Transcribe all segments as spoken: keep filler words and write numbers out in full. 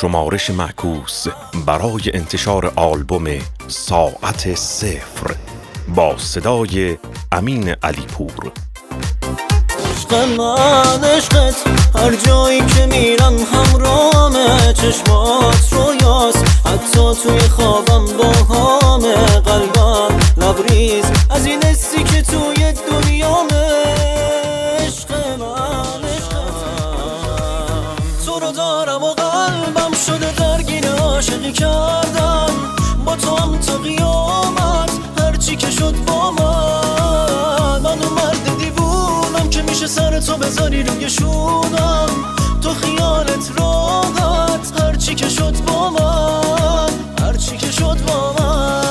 شمارش معکوس برای انتشار آلبوم ساعت صفر با صدای امین علی پور. عشق من عشقت هر جایی که میرم همراهمه، چشمات رویاست حتی توی خوابم باهامه، قلبم لبریز از این حسی که توی دنیامه. عشق من عشقت تو رو دارم و قلبم شده درگیر عاشقی کردن، با تو هم تا قیامت هرچی که شد با من. من اون مرد دیوونم که میشه سر تو بذاری روی شونم، تو خیالت راحت هرچی که شد با من، هرچی که شد با من.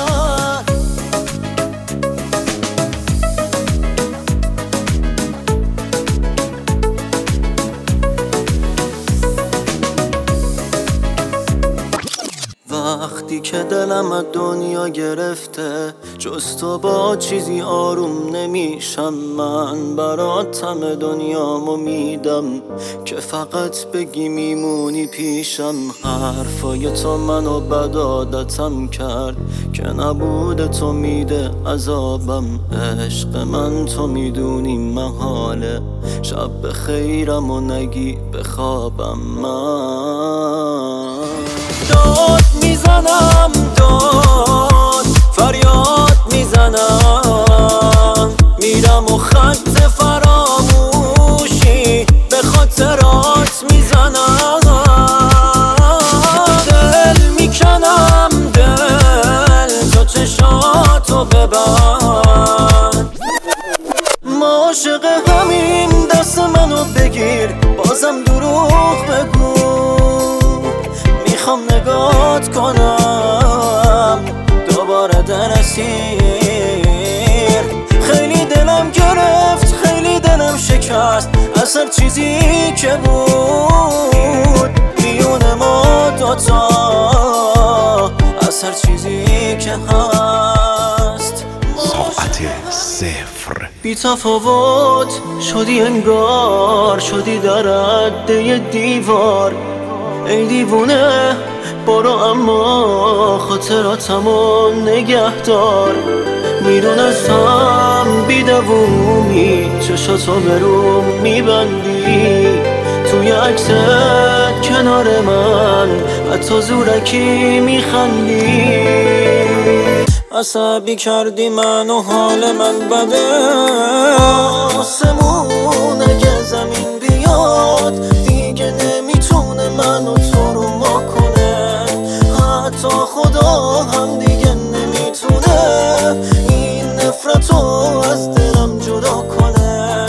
وقتی که دلم از دنیا گرفته، جز تو با چیزی آروم نمیشم. من برات همه دنیامو میدم که فقط بگی میمونی پیشم. حرفای تو منو بد عادتم کرد که نبوده تو میده عذابم. عشق من تو میدونی محاله شب بخیرم و نگی بخوابم. من داد میزنم، داد فریاد میزنم، میرم و خط فراموشی به خاطرات میزنم. دل میکنم دل تو چشاتو ببند، ما عاشق همین دست منو بگیر بازم دروغ بگو. میخوام نگات کنم دوباره در اسیر. خیلی دلم گرفت خیلی دلم شکست از هر چیزی که بود میون ما دوتا، از هر چیزی که هست. ساعت صفر بی تفاوت شدی انگار، شدی در عده دیوار. ای دیوونه برو اما خاطراتمو نگه دار. میدونستم بیدوونی چشاتو به روم میبندی، توی عکست کنار من حتی زورکی میخندی. عصبی کردی من و حال من بده، آسمون اگه زمین بیاد دیگه نمیتونه منو تو رو ما کنه. حتی خدا هم دیگه نمیتونه این نفرتو از دلم جدا کنه.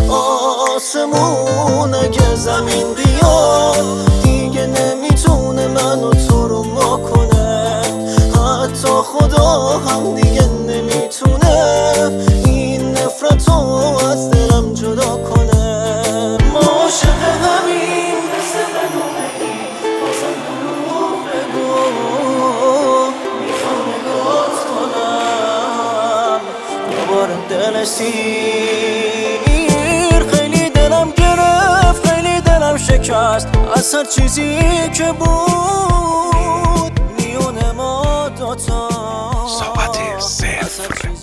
آسمون اگه زمین بیاد دیگه نمیتونه منو تو رو ما کنه. حتی خدا هم دیگه نمیتونه این نفرتو از دلم جدا کنه. ما عاشق همین دست منو بگی بازم دروغ بگو. میخوام نگات کنم دوباره دل سیر. خیلی دلم گرفت خیلی دلم شکست از هر چیزی که بود میون ما دوتا. ساعت صفر